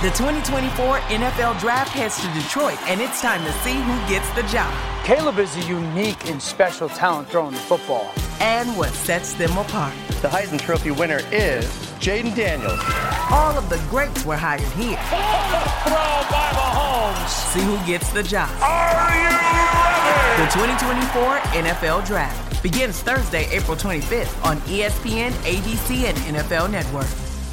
The 2024 NFL Draft heads to Detroit, and it's time to see who gets the job. Caleb is a unique and special talent throwing the football. And what sets them apart. The Heisman Trophy winner is Jaden Daniels. All of the greats were hired here. Throw by Mahomes. See who gets the job. Are you ready? The 2024 NFL Draft begins Thursday, April 25th on ESPN, ABC, and NFL Network.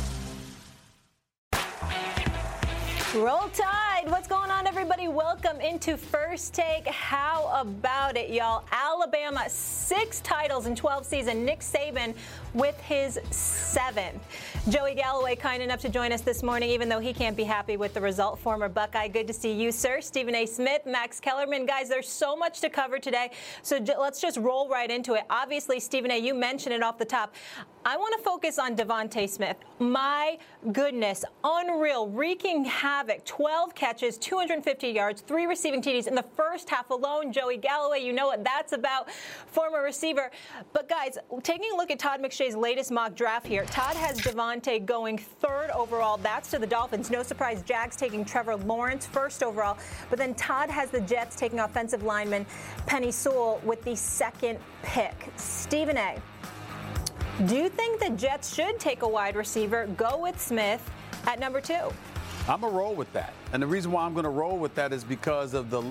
Roll Tide. What's going on, everybody? Welcome into First Take. How about it, y'all? Alabama, 6 titles in 12 seasons. Nick Saban with his 7th. Joey Galloway, kind enough to join us this morning, even though he can't be happy with the result. Former Buckeye, good to see you, sir. Stephen A. Smith, Max Kellerman. Guys, there's so much to cover today, so let's just roll right into it. Obviously, Stephen A., you mentioned it off the top. I want to focus on DeVonta Smith. My goodness, unreal, wreaking havoc. 12 catches, 250 yards, 3 receiving TDs in the first half alone. Joey Galloway, you know what that's about, former receiver. But guys, taking a look at Todd McShay's latest mock draft here, Todd has DeVonta going 3rd overall. That's to the Dolphins. No surprise, Jags taking Trevor Lawrence 1st overall. But then Todd has the Jets taking offensive lineman Penei Sewell with the 2nd pick. Stephen A., do you think the Jets should take a wide receiver, go with Smith at number 2? I'm going to roll with that. And the reason why I'm going to roll with that is because of the,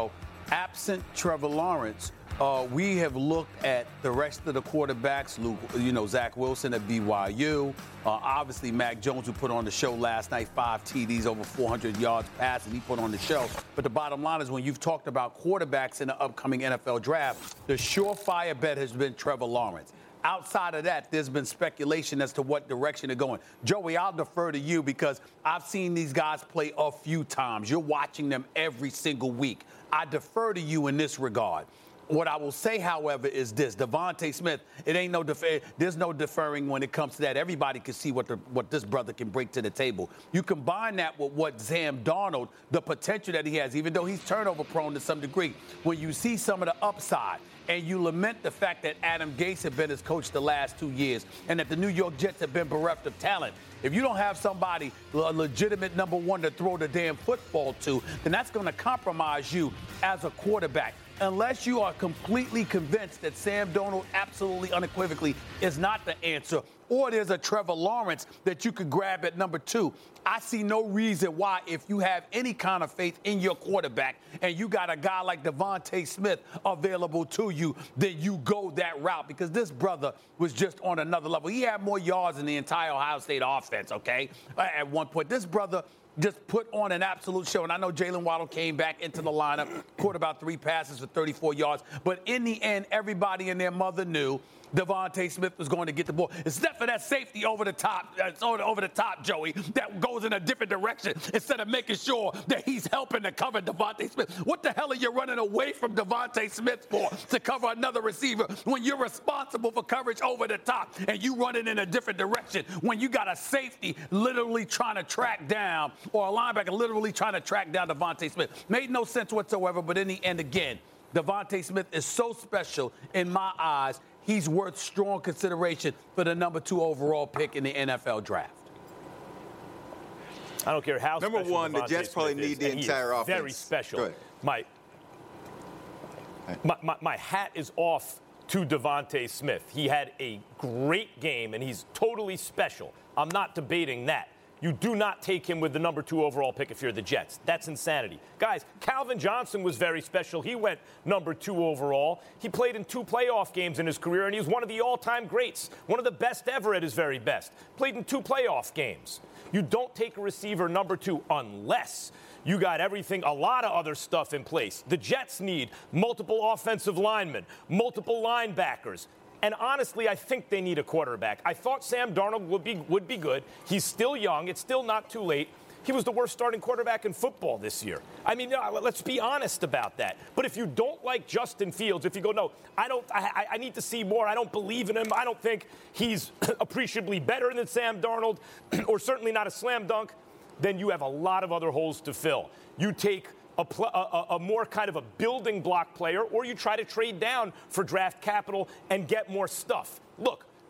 absent Trevor Lawrence, we have looked at the rest of the quarterbacks, Zach Wilson at BYU, obviously Mac Jones, who put on the show last night, 5 TDs, over 400 yards passing, he put on the show. But the bottom line is when you've talked about quarterbacks in the upcoming NFL draft, the surefire bet has been Trevor Lawrence. Outside of that, there's been speculation as to what direction they're going. Joey, I'll defer to you because I've seen these guys play a few times. You're watching them every single week. I defer to you in this regard. What I will say, however, is this. DeVonta Smith, there's no deferring when it comes to that. Everybody can see what this brother can bring to the table. You combine that with what Sam Darnold, the potential that he has, even though he's turnover prone to some degree, when you see some of the upside, and you lament the fact that Adam Gase had been his coach the last 2 years and that the New York Jets have been bereft of talent. If you don't have somebody, a legitimate number 1 to throw the damn football to, then that's going to compromise you as a quarterback. Unless you are completely convinced that Sam Darnold absolutely unequivocally is not the answer, or there's a Trevor Lawrence that you could grab at number 2. I see no reason why, if you have any kind of faith in your quarterback and you got a guy like DeVonta Smith available to you, that you go that route, because this brother was just on another level. He had more yards than the entire Ohio State offense, okay, at one point. This brother just put on an absolute show. And I know Jalen Waddle came back into the lineup, caught about 3 passes for 34 yards. But in the end, everybody and their mother knew DeVonta Smith was going to get the ball. Except for that safety over the top, Joey, that goes in a different direction instead of making sure that he's helping to cover DeVonta Smith. What the hell are you running away from DeVonta Smith for, to cover another receiver, when you're responsible for coverage over the top and you running in a different direction, when you got a safety literally trying to track down, or a linebacker literally trying to track down DeVonta Smith? Made no sense whatsoever, but in the end, again, DeVonta Smith is so special in my eyes. He's worth strong consideration for the number 2 overall pick in the NFL draft. I don't care how number special one, DeVonta the Jets probably Smith need the entire offense. Very special. My hat is off to DeVonta Smith. He had a great game, and he's totally special. I'm not debating that. You do not take him with the number 2 overall pick if you're the Jets. That's insanity. Guys, Calvin Johnson was very special. He went number 2 overall. He played in 2 playoff games in his career, and he was one of the all-time greats, one of the best ever at his very best. Played in 2 playoff games. You don't take a receiver number 2 unless you got everything, a lot of other stuff in place. The Jets need multiple offensive linemen, multiple linebackers. And honestly, I think they need a quarterback. I thought Sam Darnold would be good. He's still young. It's still not too late. He was the worst starting quarterback in football this year. I mean, let's be honest about that. But if you don't like Justin Fields, if you go, no, I need to see more. I don't believe in him. I don't think he's appreciably better than Sam Darnold, or certainly not a slam dunk, then you have a lot of other holes to fill. You take a more kind of a building block player, or you try to trade down for draft capital and get more stuff. Look,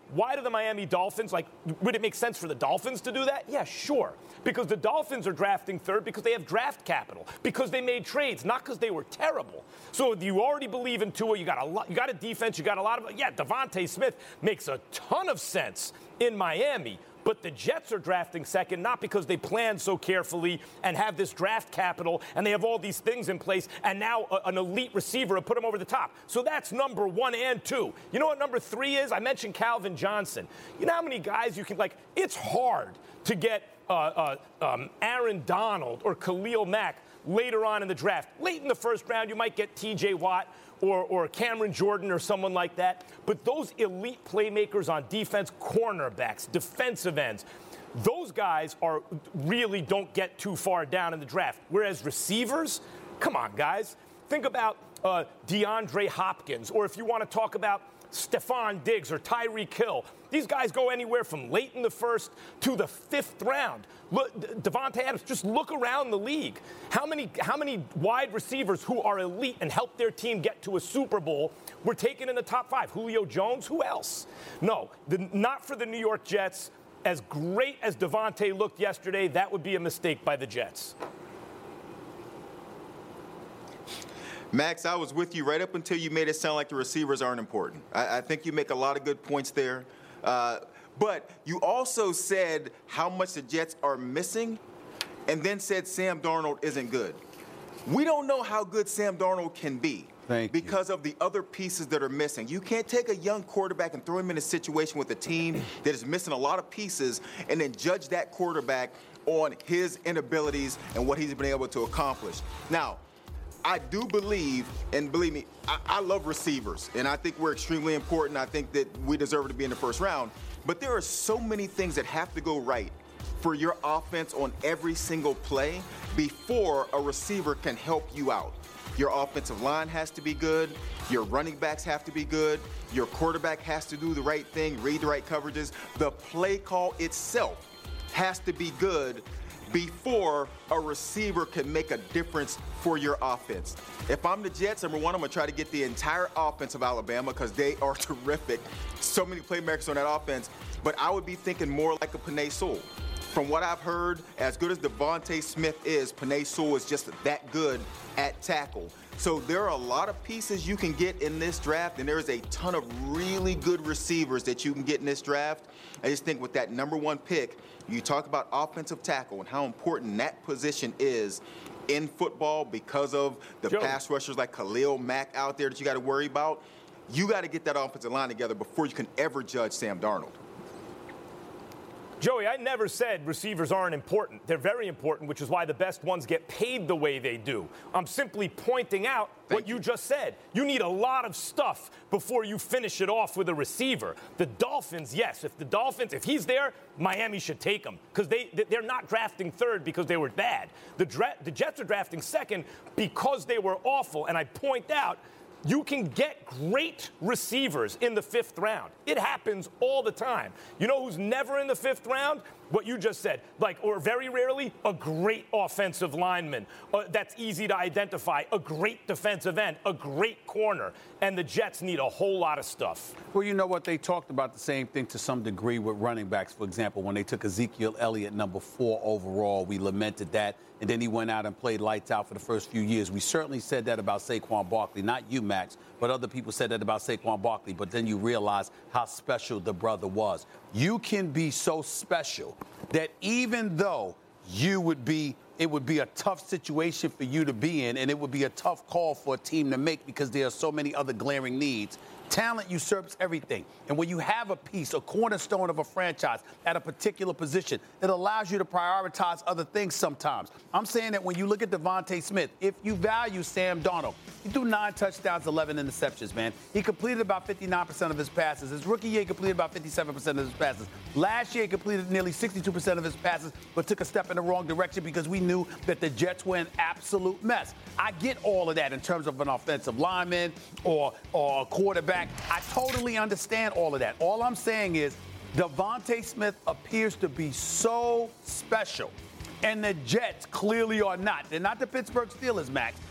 Why do the Miami Dolphins, would it make sense for the Dolphins to do that? Yeah, sure. Because the Dolphins are drafting third because they have draft capital, because they made trades, not because they were terrible. So if you already believe in Tua, you got a defense, you got a lot of, Devontae Smith makes a ton of sense in Miami. But the Jets are drafting second, not because they planned so carefully and have this draft capital and they have all these things in place, and now an elite receiver to put them over the top. So that's number 1 and 2. You know what number 3 is? I mentioned Calvin Johnson. You know how many guys you can, it's hard to get Aaron Donald or Khalil Mack later on in the draft. Late in the first round, you might get T.J. Watt or Cameron Jordan or someone like that. But those elite playmakers on defense, cornerbacks, defensive ends, those guys really don't get too far down in the draft. Whereas receivers, come on, guys. Think about DeAndre Hopkins, or if you want to talk about Stephon Diggs or Tyreek Hill. These guys go anywhere from late in the first to the 5th round. Look, Devontae Adams, just look around the league. How many wide receivers who are elite and help their team get to a Super Bowl were taken in the top 5? Julio Jones? Who else? No, not for the New York Jets. As great as Devontae looked yesterday, that would be a mistake by the Jets. Max, I was with you right up until you made it sound like the receivers aren't important. I think you make a lot of good points there. But you also said how much the Jets are missing and then said Sam Darnold isn't good. We don't know how good Sam Darnold can be because of the other pieces that are missing. You can't take a young quarterback and throw him in a situation with a team that is missing a lot of pieces and then judge that quarterback on his inabilities and what he's been able to accomplish. Now, I do believe, and believe me, I love receivers, and I think we're extremely important. I think that we deserve to be in the first round. But there are so many things that have to go right for your offense on every single play before a receiver can help you out. Your offensive line has to be good. Your running backs have to be good. Your quarterback has to do the right thing, read the right coverages. The play call itself has to be good before a receiver can make a difference for your offense. If I'm the Jets, number one, I'm going to try to get the entire offense of Alabama because they are terrific. So many playmakers on that offense. But I would be thinking more like a Penei Sewell. From what I've heard, as good as Devontae Smith is, Penei Sewell is just that good at tackle. So there are a lot of pieces you can get in this draft, and there's a ton of really good receivers that you can get in this draft. I just think with that number 1 pick, you talk about offensive tackle and how important that position is in football because of the pass rushers like Khalil Mack out there that you got to worry about. You got to get that offensive line together before you can ever judge Sam Darnold. Joey, I never said receivers aren't important. They're very important, which is why the best ones get paid the way they do. I'm simply pointing out what you just said. You need a lot of stuff before you finish it off with a receiver. The Dolphins, yes. If he's there, Miami should take him because they're not drafting third because they were bad. The Jets are drafting second because they were awful. And I point out, you can get great receivers in the 5th round. It happens all the time. You know who's never in the 5th round? What you just said. Or very rarely, a great offensive lineman. That's easy to identify. A great defensive end. A great corner. And the Jets need a whole lot of stuff. Well, you know what? They talked about the same thing to some degree with running backs. For example, when they took Ezekiel Elliott, number 4 overall, we lamented that. And then he went out and played lights out for the first few years. We certainly said that about Saquon Barkley. Not you, Max, but other people said that about Saquon Barkley. But then you realize how special the brother was. You can be so special that even though it would be a tough situation for you to be in, and it would be a tough call for a team to make because there are so many other glaring needs. Talent usurps everything. And when you have a piece, a cornerstone of a franchise at a particular position, it allows you to prioritize other things sometimes. I'm saying that when you look at Devontae Smith, if you value Sam Darnold, he threw 9 touchdowns, 11 interceptions, man. He completed about 59% of his passes. His rookie year, he completed about 57% of his passes. Last year, he completed nearly 62% of his passes, but took a step in the wrong direction because we knew that the Jets were an absolute mess. I get all of that in terms of an offensive lineman or a quarterback. I totally understand all of that. All I'm saying is Devontae Smith appears to be so special, and the Jets clearly are not. They're not the Pittsburgh Steelers, Max.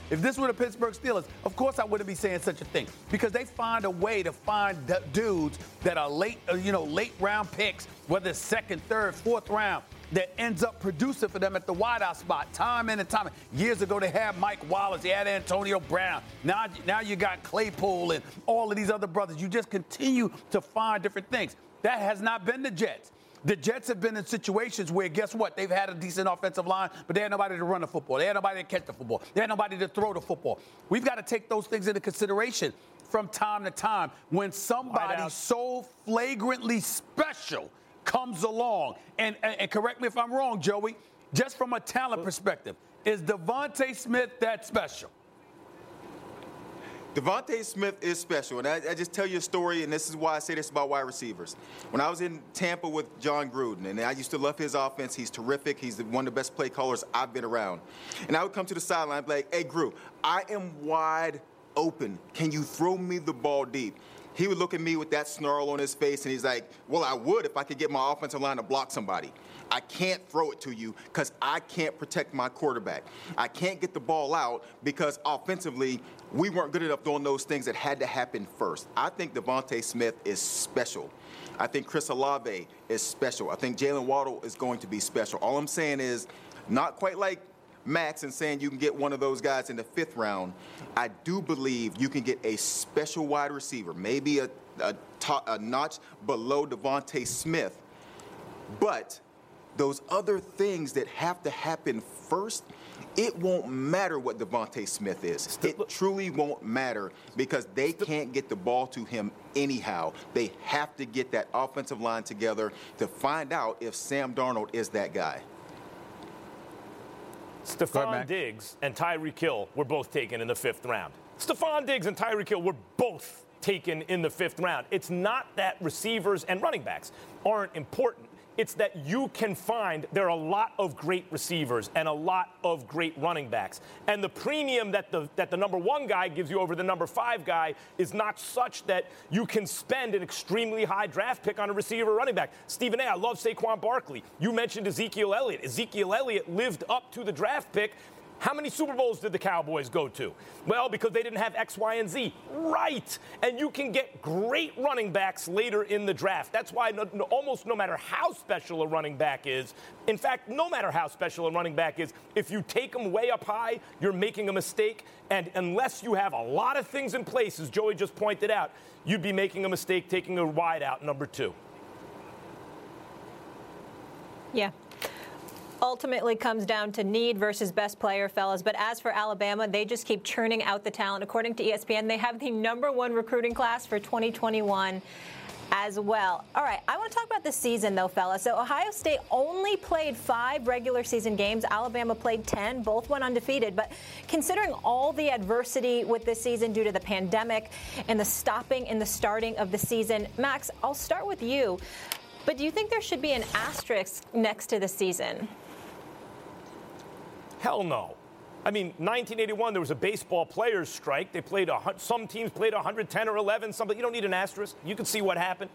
If this were the Pittsburgh Steelers, of course I wouldn't be saying such a thing because they find a way to find dudes that are late round picks, whether it's second, third, fourth round, that ends up producing for them at the wideout spot time in and time. Years ago, they had Mike Wallace, they had Antonio Brown. Now you got Claypool and all of these other brothers. You just continue to find different things. That has not been the Jets. The Jets have been in situations where, guess what? They've had a decent offensive line, but they had nobody to run the football. They had nobody to catch the football. They had nobody to throw the football. We've got to take those things into consideration from time to time when somebody so flagrantly special comes along. And correct me if I'm wrong, Joey, just from a talent perspective, is DeVonta Smith that special? DeVonta Smith is special, and I just tell you a story, and this is why I say this about wide receivers. When I was in Tampa with John Gruden, and I used to love his offense, he's terrific. He's one of the best play callers I've been around. And I would come to the sideline and be like, hey, Gru, I am wide open. Can you throw me the ball deep? He would look at me with that snarl on his face, and he's like, well, I would if I could get my offensive line to block somebody. I can't throw it to you because I can't protect my quarterback. I can't get the ball out because offensively we weren't good enough doing those things that had to happen first. I think DeVonta Smith is special. I think Chris Olave is special. I think Jalen Waddle is going to be special. All I'm saying is not quite like Max and saying you can get one of those guys in the 5th round. I do believe you can get a special wide receiver, maybe a notch below DeVonta Smith, but those other things that have to happen first, it won't matter what DeVonta Smith is. It truly won't matter because they can't get the ball to him anyhow. They have to get that offensive line together to find out if Sam Darnold is that guy. Stephon Diggs and Tyreek Hill were both taken in the 5th round. Stephon Diggs and Tyreek Hill were both taken in the 5th round. It's not that receivers and running backs aren't important. It's that you can find there are a lot of great receivers and a lot of great running backs. And the premium that the number 1 guy gives you over the number 5 guy is not such that you can spend an extremely high draft pick on a receiver or running back. Stephen A., I love Saquon Barkley. You mentioned Ezekiel Elliott. Ezekiel Elliott lived up to the draft pick. How many Super Bowls did the Cowboys go to? Well, because they didn't have X, Y, and Z. Right. And you can get great running backs later in the draft. That's why almost no matter how special a running back is, in fact, no matter how special a running back is, if you take them way up high, you're making a mistake. And unless you have a lot of things in place, as Joey just pointed out, you'd be making a mistake taking a wide out number 2. Yeah. Ultimately comes down to need versus best player, fellas. But as for Alabama, they just keep churning out the talent. According to ESPN, they have the number 1 recruiting class for 2021 as well. All right, I want to talk about this season, though, fellas. So Ohio State only played 5 regular season games. Alabama played 10. Both went undefeated. But considering all the adversity with this season due to the pandemic and the stopping and the starting of the season, Max, I'll start with you. But do you think there should be an asterisk next to the season? Hell no. I mean, 1981, there was a baseball players' strike. They played some teams played 110 or 11. Something you don't need an asterisk. You can see what happened.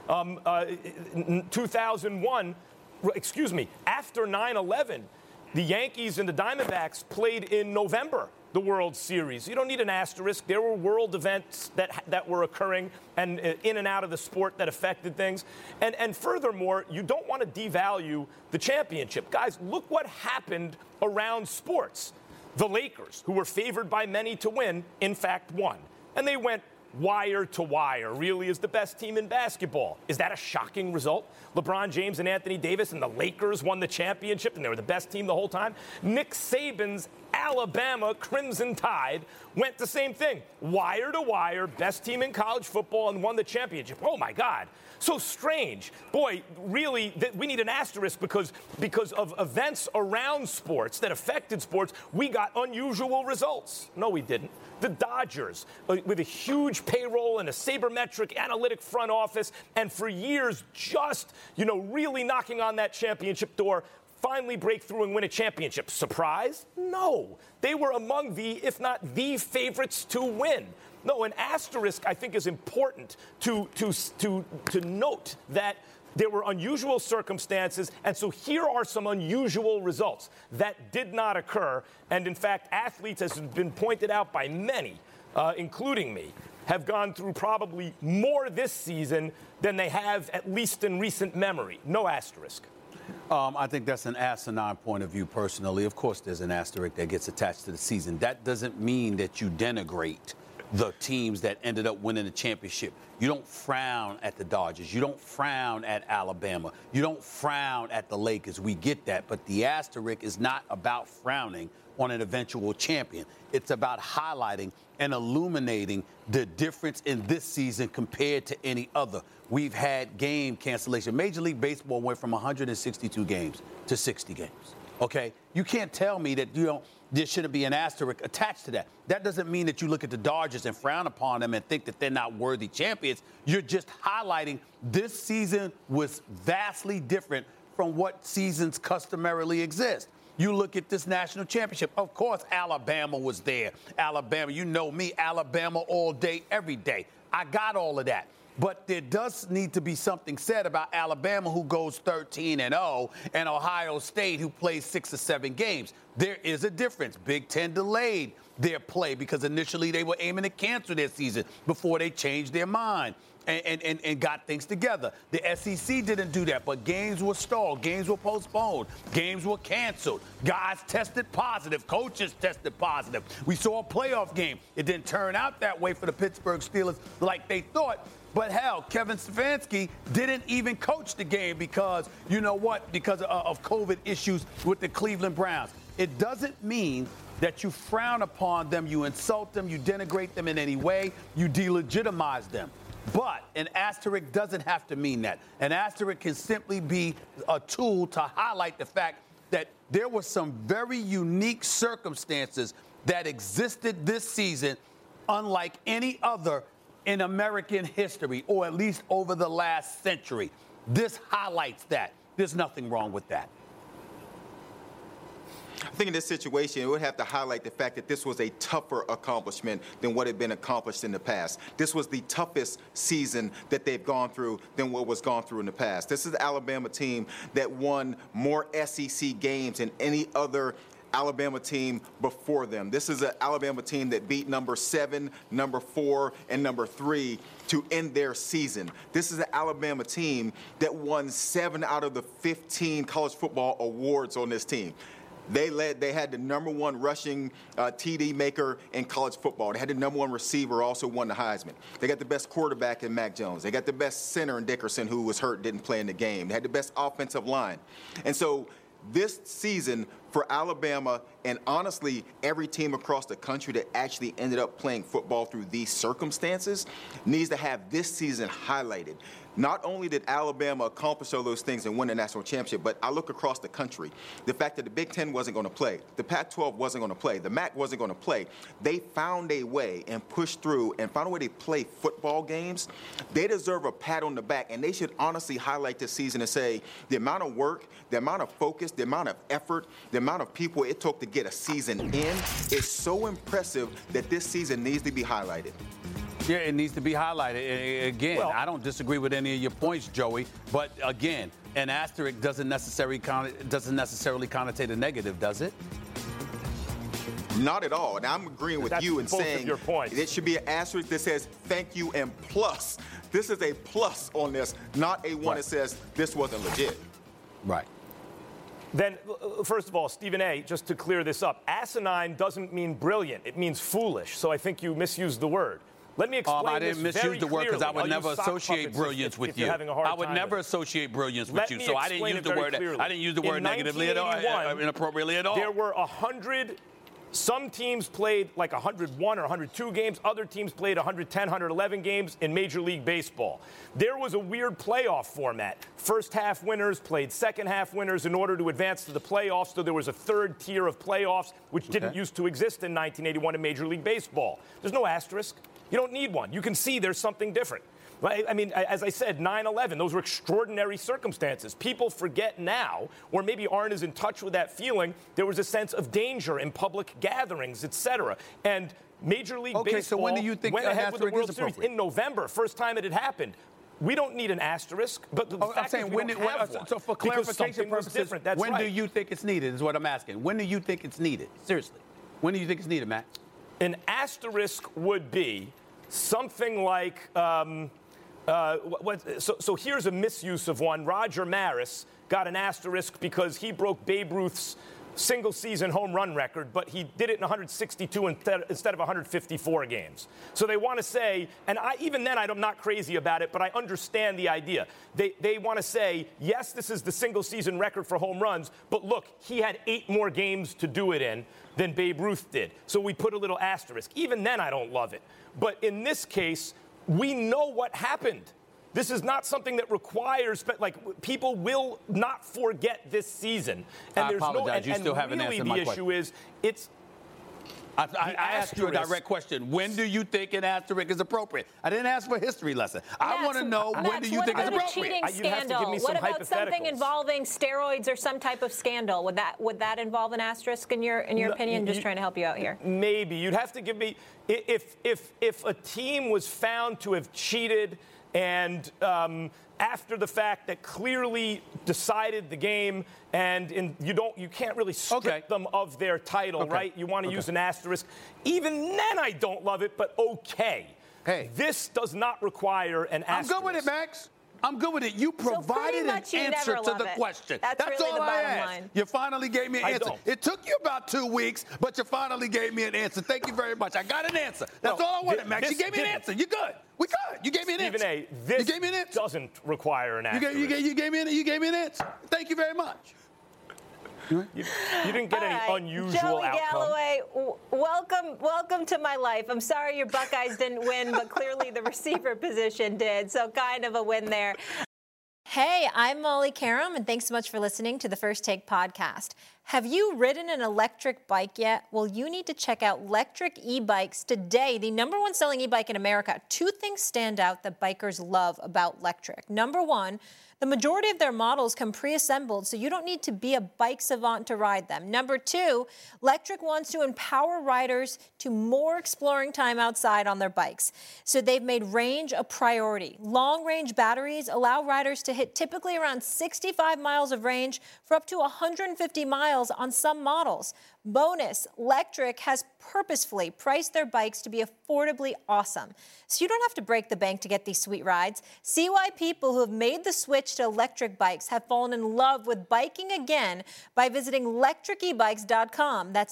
2001, after 9/11, the Yankees and the Diamondbacks played in November, the World Series. You don't need an asterisk. There were world events that were occurring and in and out of the sport that affected things. And furthermore, you don't want to devalue the championship. Guys, look what happened around sports. The Lakers, who were favored by many to win, in fact won. And they went wire to wire, really is the best team in basketball. Is that a shocking result? LeBron James and Anthony Davis and the Lakers won the championship and they were the best team the whole time. Nick Saban's Alabama Crimson Tide went the same thing. Wire to wire, best team in college football and won the championship. Oh, my God. So strange. Boy, really, we need an asterisk because of events around sports that affected sports, we got unusual results. No, we didn't. The Dodgers, with a huge payroll and a sabermetric analytic front office, and for years just, really knocking on that championship door, finally break through and win a championship. Surprise? No. They were among the, if not the favorites to win. No, an asterisk, I think, is important to note that There were unusual circumstances, and so here are some unusual results that did not occur. And in fact, athletes, as has been pointed out by many, including me, have gone through probably more this season than they have, at least in recent memory. No asterisk. I think that's an asinine point of view, personally. Of course, there's an asterisk that gets attached to the season. That doesn't mean that you denigrate the teams that ended up winning the championship. You don't frown at the Dodgers. You don't frown at Alabama. You don't frown at the Lakers. We get that. But the asterisk is not about frowning on an eventual champion. It's about highlighting and illuminating the difference in this season compared to any other. We've had game cancellation. Major League Baseball went from 162 games to 60 games. Okay? You can't tell me that there shouldn't be an asterisk attached to that. That doesn't mean that you look at the Dodgers and frown upon them and think that they're not worthy champions. You're just highlighting this season was vastly different from what seasons customarily exist. You look at this national championship. Of course, Alabama was there. Alabama, you know me, Alabama all day, every day. I got all of that. But there does need to be something said about Alabama, who goes 13-0, and Ohio State, who plays 6 or 7 games. There is a difference. Big Ten delayed their play because initially they were aiming to cancel their season before they changed their mind and got things together. The SEC didn't do that, but games were stalled. Games were postponed. Games were canceled. Guys tested positive. Coaches tested positive. We saw a playoff game. It didn't turn out that way for the Pittsburgh Steelers like they thought. But hell, Kevin Stefanski didn't even coach the game because, you know what, because of COVID issues with the Cleveland Browns. It doesn't mean that you frown upon them, you insult them, you denigrate them in any way, you delegitimize them. But an asterisk doesn't have to mean that. An asterisk can simply be a tool to highlight the fact that there were some very unique circumstances that existed this season, unlike any other in American history, or at least over the last century. This highlights that. There's nothing wrong with that. I think in this situation, it would have to highlight the fact that this was a tougher accomplishment than what had been accomplished in the past. This was the toughest season that they've gone through than what was gone through in the past. This is the Alabama team that won more SEC games than any other Alabama team before them. This is an Alabama team that beat number 7, number 4, and number 3 to end their season. This is an Alabama team that won 7 out of the 15 college football awards on this team. They had the number 1 rushing TD maker in college football. They had the number 1 receiver, also won the Heisman. They got the best quarterback in Mac Jones. They got the best center in Dickerson, who was hurt, didn't play in the game. They had the best offensive line. And so this season for Alabama, and honestly every team across the country that actually ended up playing football through these circumstances, needs to have this season highlighted. Not only did Alabama accomplish all those things and win the national championship, but I look across the country. The fact that the Big Ten wasn't going to play, the Pac-12 wasn't going to play, the MAC wasn't going to play. They found a way and pushed through and found a way to play football games. They deserve a pat on the back, and they should honestly highlight this season and say the amount of work, the amount of focus, the amount of effort, the amount of people it took to get a season in is so impressive that this season needs to be highlighted. Yeah, it needs to be highlighted. Again, well, I don't disagree with any of your points, Joey. But again, an asterisk doesn't necessarily connotate a negative, does it? Not at all. And I'm agreeing with you and saying your points. It should be an asterisk that says thank you and plus. This is a plus on this, not a one that says this wasn't legit. Right. Then, first of all, Stephen A., just to clear this up, asinine doesn't mean brilliant. It means foolish. So I think you misused the word. Let me explain I didn't misuse the word because I would never associate brilliance with you. I would never associate brilliance with you. So I didn't use the word. I didn't use the word negatively at all, inappropriately at all. There were 100. Some teams played like 101 or 102 games. Other teams played 110, 111 games in Major League Baseball. There was a weird playoff format. First half winners played second half winners in order to advance to the playoffs. So there was a third tier of playoffs, which didn't used to exist in 1981 in Major League Baseball. There's no asterisk. You don't need one. You can see there's something different. Right? I mean, as I said, 9/11, those were extraordinary circumstances. People forget now, or maybe aren't as in touch with that feeling, there was a sense of danger in public gatherings, et cetera. And Major League Baseball so when do you think went ahead with the World Series in November, first time it had happened. we don't need an asterisk, but the fact I'm saying is we don't have one, so for because clarification something was purposes, different. That's when right. do you think it's needed is what I'm asking. When do you think it's needed? Seriously. When do you think it's needed, Matt? An asterisk would be something like, so here's a misuse of one. Roger Maris got an asterisk because he broke Babe Ruth's single-season home run record, but he did it in 162 instead of 154 games. So they want to say, and even then I'm not crazy about it, but I understand the idea. They want to say, yes, this is the single-season record for home runs, but look, he had 8 more games to do it in than Babe Ruth did. So we put a little asterisk. Even then I don't love it. But in this case, we know what happened. This is not something that requires, people will not forget this season. And I apologize. You still haven't really answered my question. The issue is, it's. I asked you a direct question. When do you think an asterisk is appropriate? I didn't ask for a history lesson. I want to know when do you think it's appropriate? What about a cheating scandal? What about something involving steroids or some type of scandal? Would that involve an asterisk in your opinion? Just trying to help you out here. Maybe you'd have to give me if a team was found to have cheated and after the fact that clearly decided the game, and you can't really strip them of their title, right? You want to use an asterisk. Even then, I don't love it, but okay. Hey, this does not require an asterisk. I'm good with it, Max. I'm good with it. You provided an answer to the question. That's really all the I bottom asked. line. You finally gave me an answer. It took you about 2 weeks, but you finally gave me an answer. Thank you very much. I got an answer. That's all I wanted, Max. You gave me an answer. You good. We good. You gave me an answer. Stephen A., this doesn't require an asterisk. You gave me an answer. Thank you very much. You didn't get any unusual Joey outcome. Galloway, welcome to my life. I'm sorry your Buckeyes didn't win, but clearly the receiver position did, so kind of a win there. Hey, I'm Molly Karam, and thanks so much for listening to the First Take podcast. Have you ridden an electric bike yet? Well, you need to check out Lectric E-Bikes today, the #1 selling e-bike in America. 2 things stand out that bikers love about Lectric. Number 1, the majority of their models come pre-assembled, so you don't need to be a bike savant to ride them. Number 2, Lectric wants to empower riders to more exploring time outside on their bikes. So they've made range a priority. Long-range batteries allow riders to hit typically around 65 miles of range for up to 150 miles on some models. Bonus, Lectric has purposefully priced their bikes to be affordably awesome. So you don't have to break the bank to get these sweet rides. See why people who have made the switch to electric bikes have fallen in love with biking again by visiting lectricebikes.com. That's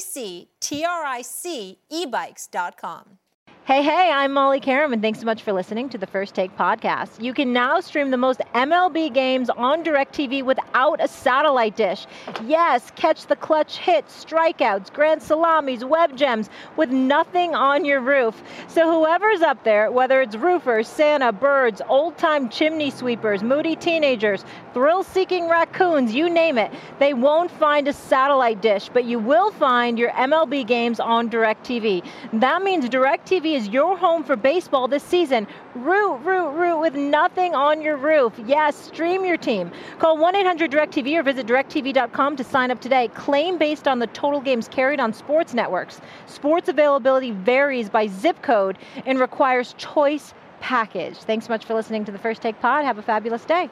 LECTRIC ebikes.com. Hey, I'm Molly Karam, and thanks so much for listening to the First Take podcast. You can now stream the most MLB games on DirecTV without a satellite dish. Yes, catch the clutch hits, strikeouts, grand salamis, web gems with nothing on your roof. So whoever's up there, whether it's roofers, Santa, birds, old-time chimney sweepers, moody teenagers, thrill-seeking raccoons, you name it, they won't find a satellite dish, but you will find your MLB games on DirecTV. That means DirecTV is your home for baseball this season. Root with nothing on your roof. Yes, stream your team. Call 1-800-DirecTV or visit DirecTV.com to sign up today. Claim based on the total games carried on sports networks. Sports availability varies by zip code and requires choice package. Thanks so much for listening to the First Take Pod. Have a fabulous day.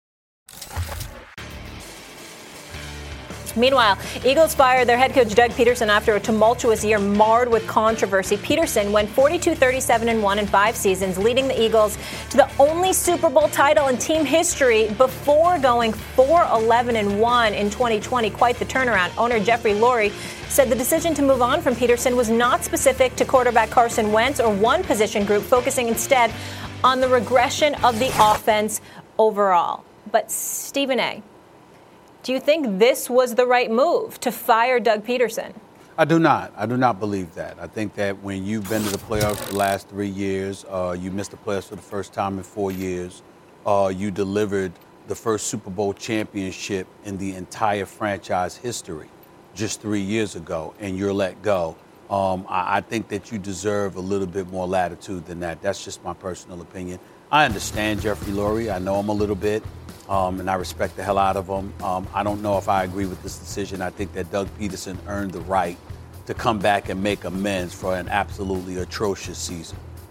Meanwhile, Eagles fired their head coach Doug Peterson after a tumultuous year marred with controversy. Peterson went 42-37-1 in 5 seasons, leading the Eagles to the only Super Bowl title in team history before going 4-11-1 in 2020. Quite the turnaround. Owner Jeffrey Lurie said the decision to move on from Peterson was not specific to quarterback Carson Wentz or one position group, focusing instead on the regression of the offense overall. But Stephen A., do you think this was the right move to fire Doug Peterson? I do not. I do not believe that. I think that when you've been to the playoffs for the last 3 years, you missed the playoffs for the first time in 4 years, you delivered the first Super Bowl championship in the entire franchise history just 3 years ago, and you're let go. I think that you deserve a little bit more latitude than that. That's just my personal opinion. I understand Jeffrey Lurie. I know him a little bit. And I respect the hell out of him. I don't know if I agree with this decision. I think that Doug Peterson earned the right to come back and make amends for an absolutely atrocious season.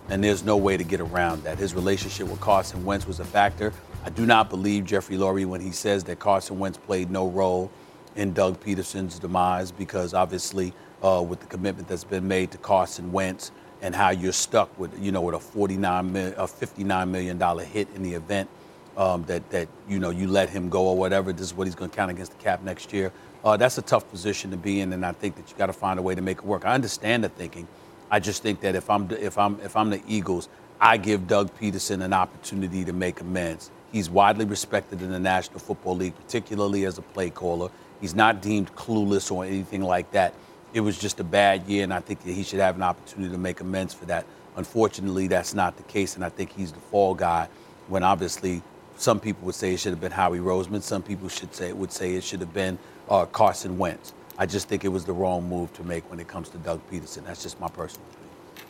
and there's no way to get around that. His relationship with Carson Wentz was a factor. I do not believe Jeffrey Lurie when he says that Carson Wentz played no role in Doug Peterson's demise, because obviously with the commitment that's been made to Carson Wentz and how you're stuck with a $59 million hit in the event that you let him go or whatever. This is what he's going to count against the cap next year. That's a tough position to be in, and I think that you got to find a way to make it work. I understand the thinking. I just think that if I'm the Eagles, I give Doug Peterson an opportunity to make amends. He's widely respected in the National Football League, particularly as a play caller. He's not deemed clueless or anything like that. It was just a bad year, and I think that he should have an opportunity to make amends for that. Unfortunately, that's not the case, and I think he's the fall guy when obviously some people would say it should have been Howie Roseman. Some people would say it should have been Carson Wentz. I just think it was the wrong move to make when it comes to Doug Peterson. That's just my personal opinion.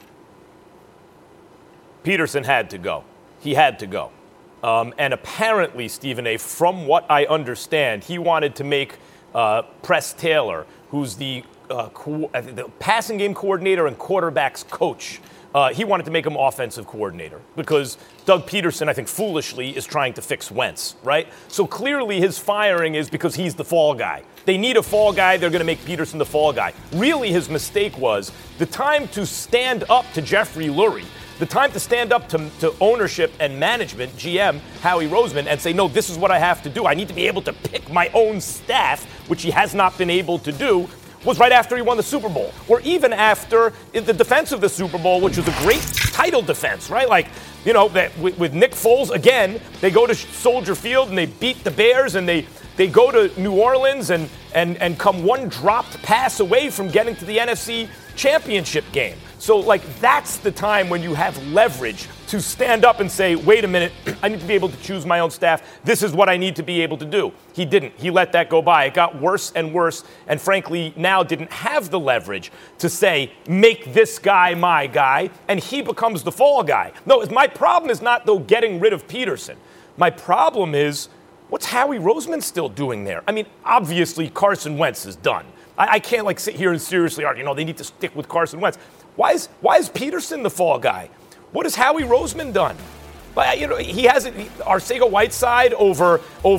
Peterson had to go. He had to go. And apparently, Stephen A., from what I understand, he wanted to make Press Taylor, who's the passing game coordinator and quarterbacks coach, he wanted to make him offensive coordinator because Doug Peterson, I think foolishly, is trying to fix Wentz, right? So clearly his firing is because he's the fall guy. They need a fall guy. They're going to make Peterson the fall guy. Really, his mistake was the time to stand up to Jeffrey Lurie, the time to stand up to ownership and management, GM Howie Roseman, and say, no, this is what I have to do. I need to be able to pick my own staff, which he has not been able to do, was right after he won the Super Bowl, or even after the defense of the Super Bowl, which was a great title defense, right? Like, with Nick Foles, again, they go to Soldier Field and they beat the Bears, and they go to New Orleans and come one dropped pass away from getting to the NFC Championship game. So, that's the time when you have leverage to stand up and say, wait a minute, I need to be able to choose my own staff. This is what I need to be able to do. He didn't. He let that go by. It got worse and worse, and frankly, now didn't have the leverage to say, make this guy my guy, and he becomes the fall guy. No, my problem is not, though, getting rid of Peterson. My problem is, what's Howie Roseman still doing there? I mean, obviously, Carson Wentz is done. I can't, sit here and seriously argue, they need to stick with Carson Wentz. Why is Peterson the fall guy? What has Howie Roseman done? He hasn't. Arcega-Whiteside over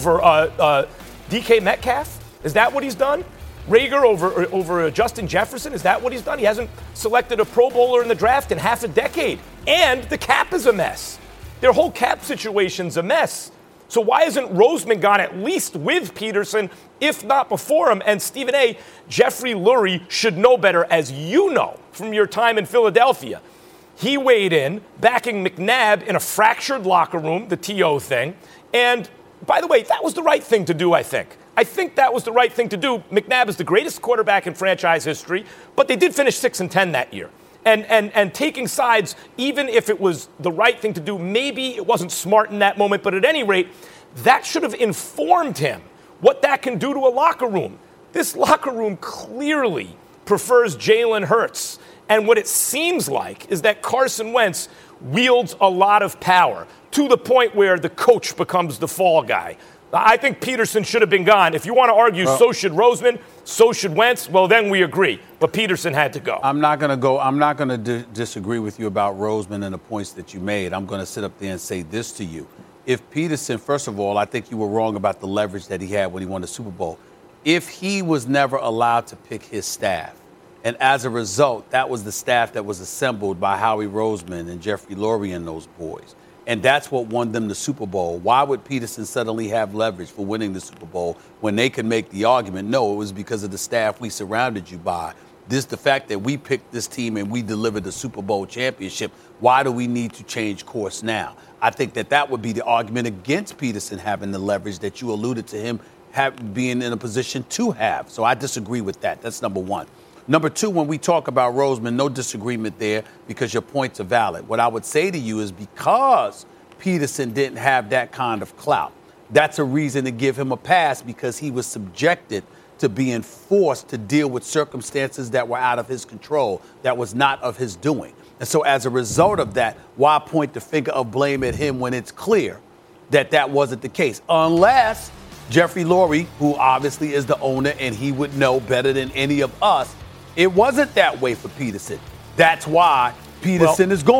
DK Metcalf? Is that what he's done? Rager over Justin Jefferson? Is that what he's done? He hasn't selected a Pro Bowler in the draft in half a decade. And the cap is a mess. Their whole cap situation's a mess. So why isn't Roseman gone at least with Peterson, if not before him? And Stephen A., Jeffrey Lurie should know better, as you know from your time in Philadelphia. He weighed in, backing McNabb in a fractured locker room, the TO thing. And by the way, that was the right thing to do, I think. I think that was the right thing to do. McNabb is the greatest quarterback in franchise history, but they did finish 6-10 that year. And taking sides, even if it was the right thing to do, maybe it wasn't smart in that moment, but at any rate, that should have informed him what that can do to a locker room. This locker room clearly prefers Jalen Hurts. And what it seems like is that Carson Wentz wields a lot of power to the point where the coach becomes the fall guy. I think Peterson should have been gone. If you want to argue, so should Roseman, so should Wentz, well, then we agree. But Peterson had to go. I'm not going to disagree with you about Roseman and the points that you made. I'm going to sit up there and say this to you. If Peterson, first of all, I think you were wrong about the leverage that he had when he won the Super Bowl. If he was never allowed to pick his staff, and as a result, that was the staff that was assembled by Howie Roseman and Jeffrey Lurie and those boys. And that's what won them the Super Bowl. Why would Peterson suddenly have leverage for winning the Super Bowl when they could make the argument, no, it was because of the staff we surrounded you by. The fact that we picked this team and we delivered the Super Bowl championship, why do we need to change course now? I think that would be the argument against Peterson having the leverage that you alluded to him being in a position to have. So I disagree with that. That's number one. Number two, when we talk about Roseman, no disagreement there because your points are valid. What I would say to you is because Peterson didn't have that kind of clout, that's a reason to give him a pass because he was subjected to being forced to deal with circumstances that were out of his control, that was not of his doing. And so as a result of that, why point the finger of blame at him when it's clear that that wasn't the case? Unless Jeffrey Lurie, who obviously is the owner and he would know better than any of us, it wasn't that way for Peterson. That's why Peterson is gone.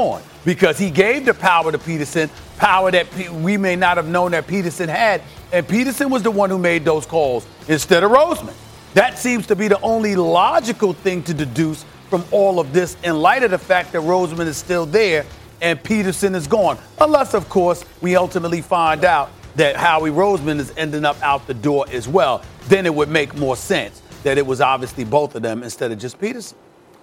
because he gave the power to Peterson, power that we may not have known that Peterson had. And Peterson was the one who made those calls instead of Roseman. That seems to be the only logical thing to deduce from all of this in light of the fact that Roseman is still there and Peterson is gone. Unless, of course, we ultimately find out that Howie Roseman is ending up out the door as well. Then it would make more sense that it was obviously both of them instead of just Peterson.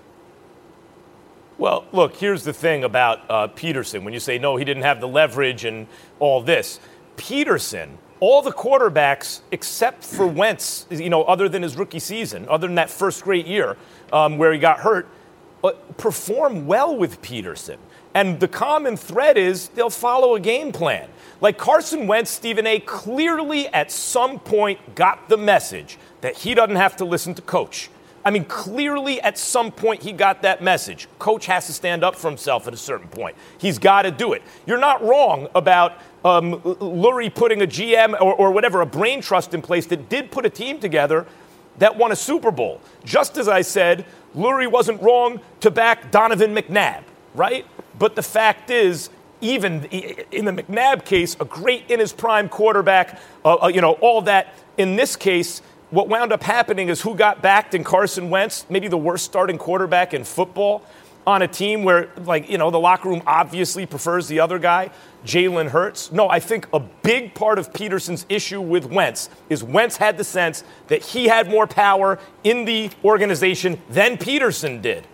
Well, look, here's the thing about Peterson. When you say, no, he didn't have the leverage and all this. Peterson, all the quarterbacks except for Wentz, other than his rookie season, other than that first great year where he got hurt, perform well with Peterson. And the common thread is they'll follow a game plan. Like Carson Wentz, Stephen A. clearly at some point got the message that he doesn't have to listen to coach. I mean, clearly at some point he got that message. Coach has to stand up for himself at a certain point. He's got to do it. You're not wrong about Lurie putting a GM or whatever, a brain trust in place that did put a team together that won a Super Bowl. Just as I said, Lurie wasn't wrong to back Donovan McNabb, right? But the fact is, even in the McNabb case, a great in his prime quarterback, all that. In this case, what wound up happening is who got backed in Carson Wentz, maybe the worst starting quarterback in football, on a team where, the locker room obviously prefers the other guy, Jalen Hurts. No, I think a big part of Peterson's issue with Wentz is Wentz had the sense that he had more power in the organization than Peterson did.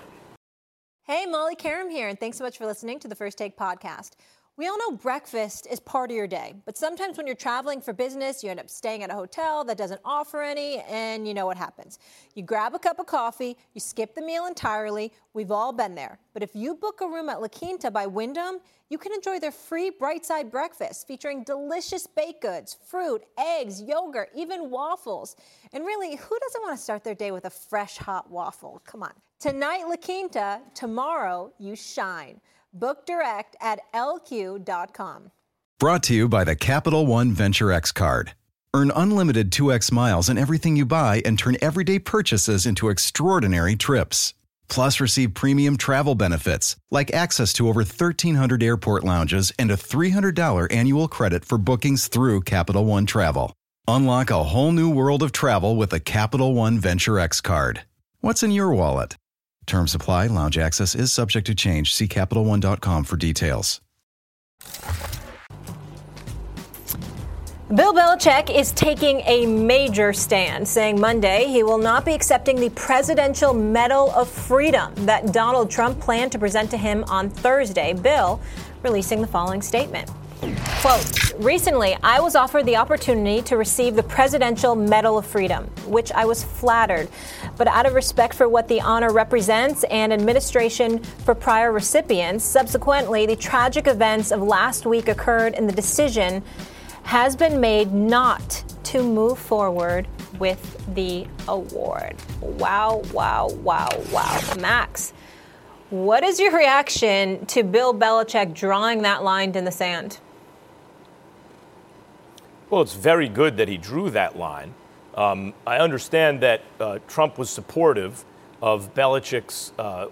Hey, Molly Karam here, and thanks so much for listening to the First Take podcast. We all know breakfast is part of your day, but sometimes when you're traveling for business, you end up staying at a hotel that doesn't offer any, and you know what happens. You grab a cup of coffee, you skip the meal entirely. We've all been there. But if you book a room at La Quinta by Wyndham, you can enjoy their free Bright Side breakfast featuring delicious baked goods, fruit, eggs, yogurt, even waffles. And really, who doesn't want to start their day with a fresh, hot waffle? Come on. Tonight, La Quinta. Tomorrow, you shine. Book direct at lq.com. Brought to you by the Capital One Venture X card. Earn unlimited 2x miles in everything you buy and turn everyday purchases into extraordinary trips. Plus, receive premium travel benefits like access to over 1,300 airport lounges and a $300 annual credit for bookings through Capital One Travel. Unlock a whole new world of travel with the Capital One Venture X card. What's in your wallet? Terms apply. Lounge access is subject to change. See CapitalOne.com for details. Bill Belichick is taking a major stand, saying Monday he will not be accepting the Presidential Medal of Freedom that Donald Trump planned to present to him on Thursday. Bill releasing the following statement. Quote, recently, I was offered the opportunity to receive the Presidential Medal of Freedom, which I was flattered. But out of respect for what the honor represents and administration for prior recipients, subsequently, the tragic events of last week occurred and the decision has been made not to move forward with the award. Wow, wow, wow, wow. Max, what is your reaction to Bill Belichick drawing that line in the sand? Well, it's very good that he drew that line. I understand that Trump was supportive of the Belichicks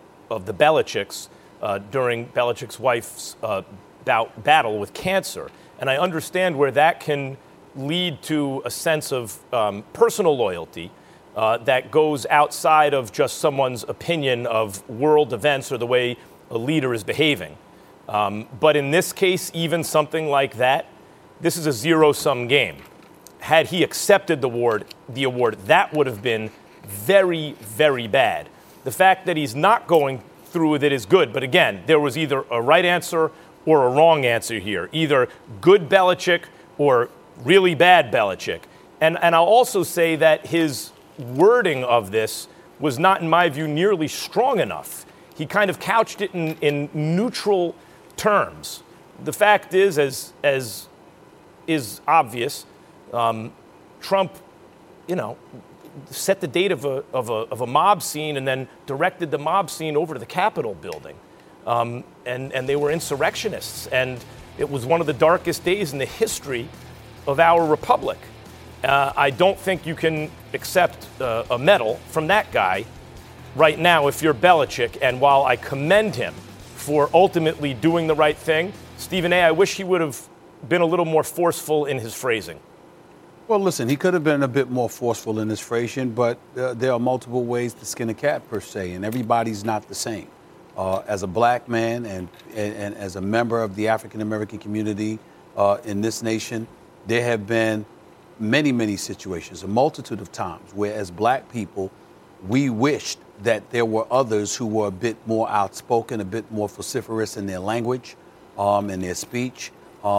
during Belichick's wife's battle with cancer. And I understand where that can lead to a sense of personal loyalty that goes outside of just someone's opinion of world events or the way a leader is behaving. But in this case, even something like that, this is a zero-sum game. Had he accepted the award, that would have been very, very bad. The fact that he's not going through with it is good. But again, there was either a right answer or a wrong answer here. Either good Belichick or really bad Belichick. And I'll also say that his wording of this was not, in my view, nearly strong enough. He kind of couched it in neutral terms. The fact is, as is obvious, Trump, set the date of a mob scene and then directed the mob scene over to the Capitol building. And they were insurrectionists. And it was one of the darkest days in the history of our republic. I don't think you can accept a medal from that guy right now if you're Belichick. And while I commend him for ultimately doing the right thing. Stephen A., I wish he would have been a little more forceful in his phrasing. Well, listen, he could have been a bit more forceful in his phrasing, but there are multiple ways to skin a cat, per se, and everybody's not the same. As a black man and as a member of the African-American community in this nation, there have been many, many situations, a multitude of times, where as black people, we wished that there were others who were a bit more outspoken, a bit more vociferous in their language, in their speech,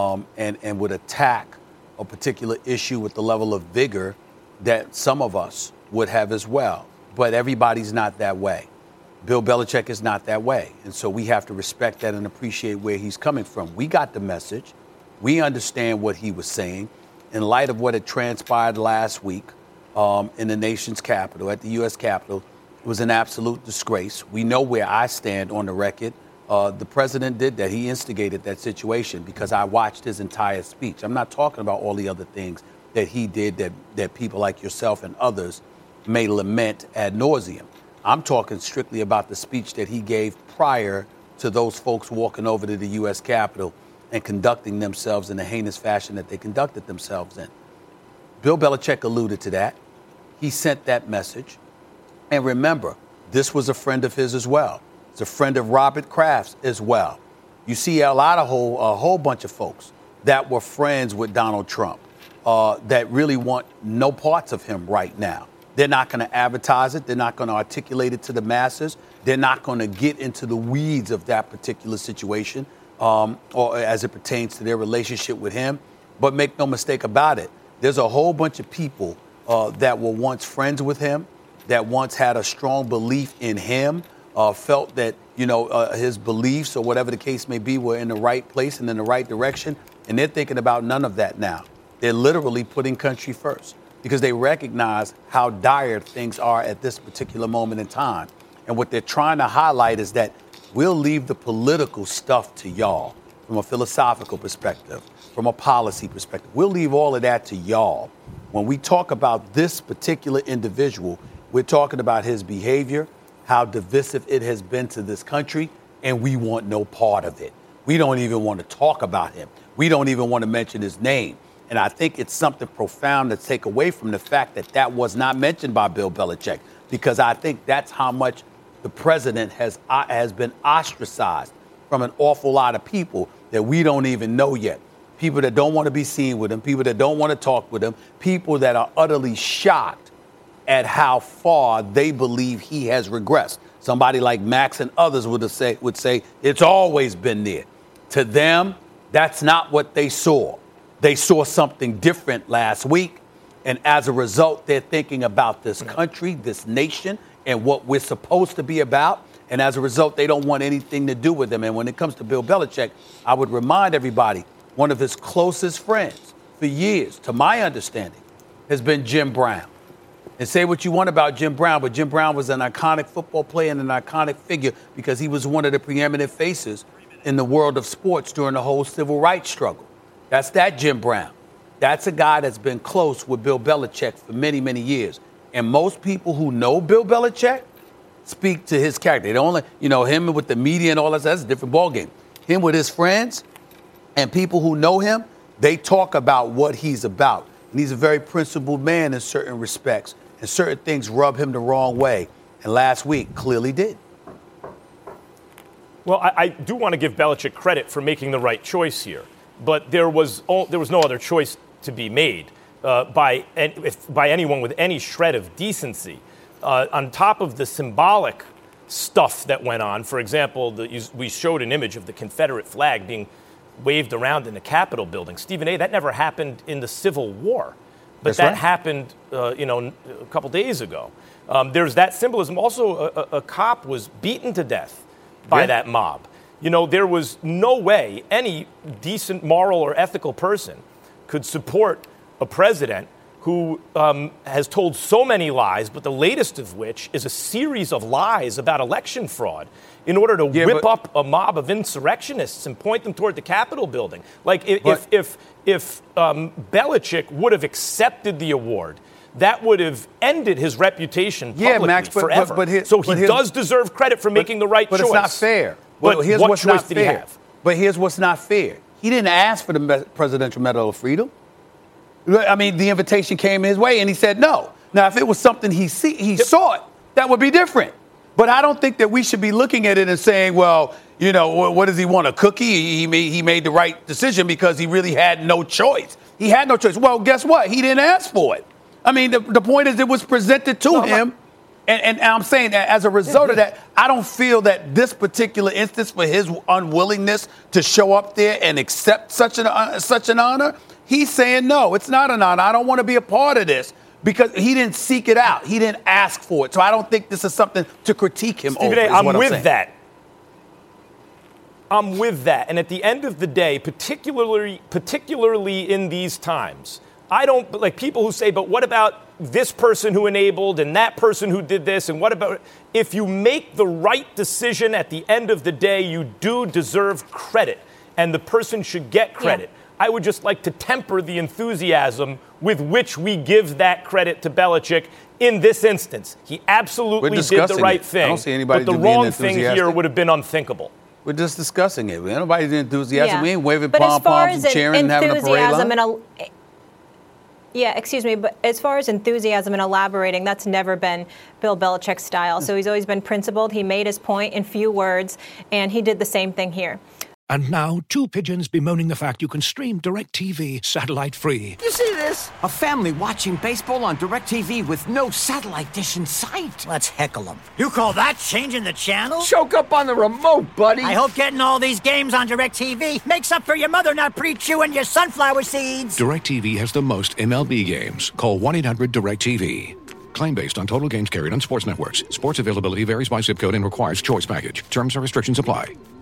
and would attack a particular issue with the level of vigor that some of us would have as well. But everybody's not that way. Bill Belichick is not that way. And so we have to respect that and appreciate where he's coming from. We got the message. We understand what he was saying. In light of what had transpired last week in the nation's capital, at the U.S. Capitol, it was an absolute disgrace. We know where I stand on the record. The president did that. He instigated that situation because I watched his entire speech. I'm not talking about all the other things that he did that people like yourself and others may lament ad nauseum. I'm talking strictly about the speech that he gave prior to those folks walking over to the U.S. Capitol and conducting themselves in the heinous fashion that they conducted themselves in. Bill Belichick alluded to that. He sent that message. And remember, this was a friend of his as well. It's a friend of Robert Kraft's as well. You see a whole bunch of folks that were friends with Donald Trump that really want no parts of him right now. They're not going to advertise it. They're not going to articulate it to the masses. They're not going to get into the weeds of that particular situation or as it pertains to their relationship with him. But make no mistake about it, there's a whole bunch of people that were once friends with him, that once had a strong belief in him, felt that, his beliefs or whatever the case may be were in the right place and in the right direction. And they're thinking about none of that now. They're literally putting country first because they recognize how dire things are at this particular moment in time. And what they're trying to highlight is that we'll leave the political stuff to y'all from a philosophical perspective, from a policy perspective. We'll leave all of that to y'all. When we talk about this particular individual, we're talking about his behavior, how divisive it has been to this country, and we want no part of it. We don't even want to talk about him. We don't even want to mention his name. And I think it's something profound to take away from the fact that that was not mentioned by Bill Belichick, because I think that's how much the president has been ostracized from an awful lot of people that we don't even know yet. People that don't want to be seen with him, people that don't want to talk with him, people that are utterly shocked at how far they believe he has regressed. Somebody like Max and others would say it's always been there. To them, that's not what they saw. They saw something different last week, and as a result, they're thinking about this country, this nation, and what we're supposed to be about, and as a result, they don't want anything to do with them. And when it comes to Bill Belichick, I would remind everybody, one of his closest friends for years, to my understanding, has been Jim Brown. And say what you want about Jim Brown, but Jim Brown was an iconic football player and an iconic figure because he was one of the preeminent faces in the world of sports during the whole civil rights struggle. That's that Jim Brown. That's a guy that's been close with Bill Belichick for many, many years. And most people who know Bill Belichick speak to his character. They don't, him with the media and all that, that's a different ballgame. Him with his friends and people who know him, they talk about what he's about. And he's a very principled man in certain respects. And certain things rub him the wrong way. And last week clearly did. Well, I do want to give Belichick credit for making the right choice here. But there was no other choice to be made by anyone with any shred of decency. On top of the symbolic stuff that went on, for example, we showed an image of the Confederate flag being waved around in the Capitol building. Stephen A., that never happened in the Civil War. But that happened, a couple days ago. There's that symbolism. Also, a cop was beaten to death by that mob. There was no way any decent moral or ethical person could support a president who has told so many lies, but the latest of which is a series of lies about election fraud in order to whip up a mob of insurrectionists and point them toward the Capitol building. Like, if Belichick would have accepted the award, that would have ended his reputation publicly forever. So he does deserve credit for making the right choice. But it's not fair. Well, But here's what what's choice not did he fair. have? But here's what's not fair. He didn't ask for the Presidential Medal of Freedom. I mean, the invitation came his way, and he said no. Now, if it was something he sought, that would be different. But I don't think that we should be looking at it and saying, well, you know, what does he want, a cookie? He made the right decision because he really had no choice. He had no choice. Well, guess what? He didn't ask for it. I mean, the point is it was presented to him. And I'm saying that as a result of that, I don't feel that this particular instance for his unwillingness to show up there and accept such an honor, he's saying, no, it's not an honor. I don't want to be a part of this because he didn't seek it out. He didn't ask for it. So I don't think this is something to critique him over. I'm with that. I'm with that. And at the end of the day, particularly in these times, I don't like people who say, but what about this person who enabled and that person who did this? And what about if you make the right decision at the end of the day, you do deserve credit and the person should get credit. Yeah. I would just like to temper the enthusiasm with which we give that credit to Belichick in this instance. He absolutely did the right thing. I don't see anybody but the wrong thing here would have been unthinkable. We're just discussing it. Nobody's enthusiastic. Yeah. We ain't waving but pom-poms and cheering and having a parade line. Yeah, excuse me, but as far as enthusiasm and elaborating, that's never been Bill Belichick's style. So he's always been principled. He made his point in few words, and he did the same thing here. And now, two pigeons bemoaning the fact you can stream DirecTV satellite-free. You see this? A family watching baseball on DirecTV with no satellite dish in sight. Let's heckle them. You call that changing the channel? Choke up on the remote, buddy. I hope getting all these games on DirecTV makes up for your mother not pre-chewing your sunflower seeds. DirecTV has the most MLB games. Call 1-800-DirecTV. Claim based on total games carried on sports networks. Sports availability varies by zip code and requires choice package. Terms and restrictions apply.